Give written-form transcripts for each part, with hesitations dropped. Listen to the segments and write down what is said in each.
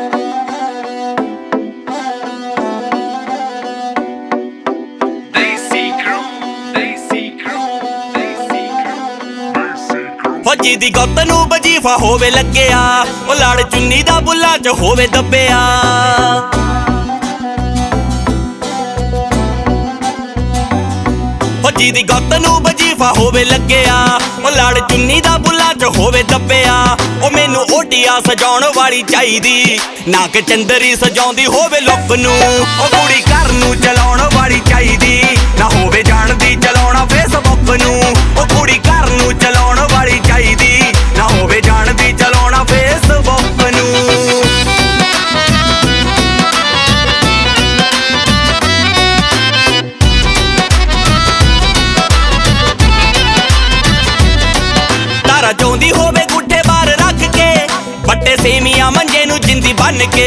ਫੌਜੀ ਦੀ ਗੁੱਤ ਨੂੰ ਵਜੀਫਾ ਹੋਵੇ ਲੱਗਿਆ, ਉਹ ਲੜ ਚੁੰਨੀ ਦਾ ਬੁੱਲਾਂ 'ਚ ਹੋਵੇ ਦੱਬਿਆ। ਫੌਜੀ ਦੀ ਗੁੱਤ ਨੂੰ ਵਜੀਫਾ ਹੋਵੇ ਲੱਗਿਆ, ਉਹ ਲੜ ਚੁੰਨੀ ਦਾ ਬੁੱਲਾਂ 'ਚ ਹੋਵੇ ਦੱਬਿਆ। ਉਹ ਮੈਨੂੰ ਓਡੀਆਂ ਸਜਾਉਣ ਵਾਲੀ ਚਾਹੀਦੀ, ਨਾ ਕਿ ਚੰਦਰੀ ਸਜਾਉਂਦੀ ਹੋਵੇ ਲੁੱਕ ਨੂੰ। ਉਹ ਕੁੜੀ ਘਰ ਨੂੰ ਚਲਾਉਣ ਵਾਲੀ ਚਾਹੀਦੀ, ਨਾ ਹੋਵੇ ਜਾਣਦੀ ਚਲਾਉਣਾ ਫੇਸਬੁੱਕ ਨੂੰ। ਉਹ ਕੁੜੀ ਘਰ ਨੂੰ ਚਲਾਉਣ ਵਾਲੀ ਚਾਹੀਦੀ, ਨਾ ਹੋਵੇ ਜਾਣਦੀ ਚਲਾਉਣਾ ਫੇਸਬੁੱਕ ਨੂੰ। ਤਾਰਾ ਚਾਹੁੰਦੀ ਹੋਵੇ ਗੁੱਠੇ ਬਾਹਰ ਰੱਖ ਕੇ, ਵੱਡੇ ਸੇਮੀਆਂ ਮੰਜੇ ਨੂੰ ਜਿੰਦੀ ਬੰਨ ਕੇ।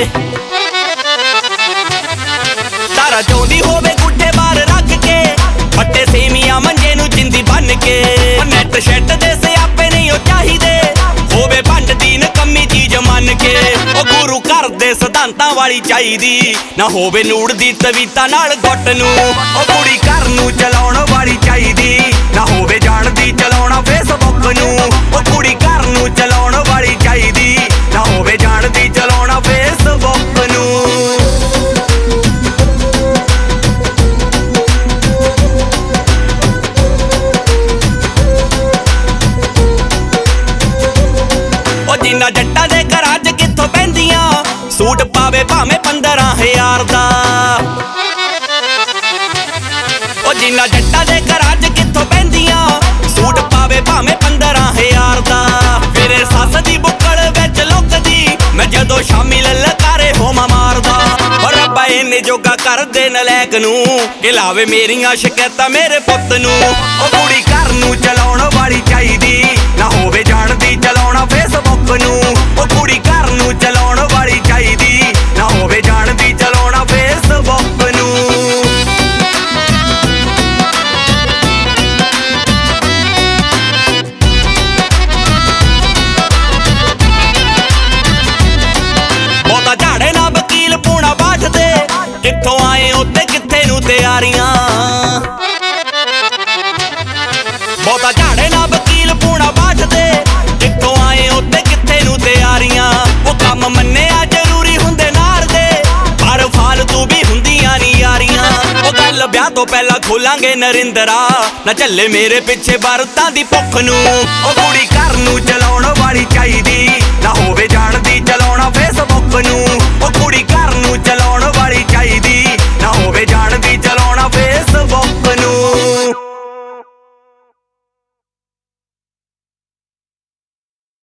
ਤਾਰਾ ਚਾਹੁੰਦੀ ਹੋਵੇ ਗੁੱਠੇ ਬਾਹਰ ਰੱਖ ਕੇ, ਵੱਡੇ ਸੇਮੀਆਂ ਮੰਜੇ ਨੂੰ ਜਿੰਦੀ ਬੰਨ ਕੇ। ਨੈਟ ਸ਼ੈਟ ਦੇ ਸਿਆਪੇ ਨਹੀਂ ਉਹ ਚਾਹੀਦੇ, ਹੋਵੇ ਭੰਡ ਦੀ ਨਕੰਮੀ ਚੀਜ਼ ਮੰਨ ਕੇ। ਉਹ ਗੁਰੂ ਘਰ ਦੇ ਸਿਧਾਂਤਾਂ ਵਾਲੀ ਚਾਹੀਦੀ, ਨਾ ਹੋਵੇ ਨੂੜ ਦੀ ਤਵੀਤਾ ਨਾਲ ਗੁੱਟ ਨੂੰ। ਉਹ ਕੁੜੀ ਘਰ ਨੂੰ ਚਲਾਉਣ ਵਾਲੀ ਚਾਹੀਦੀ, ਨਾ ਹੋਵੇ ਜਾਣਦੀ ਚਲਾਉਣਾ ਫੇਸਬੁੱਕ ਨੂੰ। ਉਹ ਕੁੜੀ ਘਰ ਨੂੰ ਚਲਾਉਣ ਵਾਲੀ ਚਾਹੀਦੀ, ਨਾ ਹੋਵੇ ਜਾਣਦੀ ਚਲਾਉਣਾ ਫੇਸਬੁੱਕ ਨੂੰ। ਜਿੰਨਾ ਜੱਟਾਂ ਦੇ ਘਰਾਂ 'ਚ ਕਿੱਥੋਂ ਪੈਂਦੀਆਂ, ਸੂਟ ਪਾਵੇ ਭਾਵੇਂ 15,000 ਦਾ। ਉਹ ਜਿੰਨਾ ਜੱਟਾਂ ਦੇ ਘਰਾਂ 'ਚ ਕਿੱਥੋਂ ਪੈਂਦੀਆਂ, ਸੂਟ ਪਾਵੇ ਭਾਵੇਂ 15,000 ਦਾ। ਮੇਰੇ ਸੱਸ ਦੀ ਬੁੱਕਲ ਵਿੱਚ ਲੁਕਦੀ, ਮੈਂ ਜਦੋਂ ਸ਼ਾਮੀ ਲਲਕਾਰੇ ਹੋਵਾਂ ਮਾਰਦਾ। ਰੱਬਾ ਇਹਨੇ ਜੋਗਾ ਕਰਦੇ ਨਲਾਇਕ ਨੂੰ, ਕਿ ਲਾਵੇ ਮੇਰੀਆਂ ਸ਼ਿਕਾਇਤਾਂ ਮੇਰੇ ਪੁੱਤ ਨੂੰ। ਉਹ ਕੁੜੀ ਘਰ ਨੂੰ ਚਲਾਉਣ ਵਾਲੀ ਚਾਹੀਦੀ, ਨਾ ਹੋਵੇ ਜਾਣਦੀ ਚਲਾਉਣਾ ਫੇਸਬੁੱਕ ਨੂੰ। ਉਹ ਕੁੜੀ ਘਰ ਨੂੰ ਚਲਾਉਣ ਵਾਲੀ ਚਾਹੀਦੀ, ਨਾ ਹੋਵੇ ਜਾਣਦੀ ਚਲਾਉਣਾ ਫੇਸਬੁੱਕ ਨੂੰ। ਬਹੁਤਾ ਝਾੜੇ ਨਾ ਵਕੀਲ ਪੂਣਾ ਬਾਠ ਦੇ, ਕਿੱਥੋਂ ਆਏ ਉੱਤੇ ਕਿੱਥੇ ਨੂੰ ਤਿਆਰੀਆਂ। ਬਹੁਤਾ ਝਾੜੇ ਨਾ ਵਕੀਲ ਪੂਣਾ ਬਾਠ ਦੇ, ਕਿੱਥੋਂ ਆਏ ਉੱਤੇ ਕਿੱਥੇ ਨੂੰ ਤਿਆਰੀਆਂ। ਉਹ ਕੰਮ ਮੰਨਿਆ ਜ਼ਰੂਰੀ ਹੁੰਦੇ ਨਾਰ ਦੇ, ਪਰ ਫਾਲਤੂ ਵੀ ਹੁੰਦੀਆਂ ਨੀ ਯਾਰੀਆਂ। ਉਹ ਗੱਲ ਵਿਆਹ ਤੋਂ ਪਹਿਲਾਂ ਖੋਲਾਂਗੇ ਨਰਿੰਦਰਾ, ਨਾ ਝੱਲੇ ਮੇਰੇ ਪਿੱਛੇ ਵਰਤਾਂ ਦੀ ਭੁੱਖ ਨੂੰ। ਉਹ ਕੁੜੀ ਘਰ ਨੂੰ ਚਲਾਉਣ ਵਾਲੀ ਚਾਹੀਦੀ, ਨਾ ਹੋਵੇ ਜਾਣਦੀ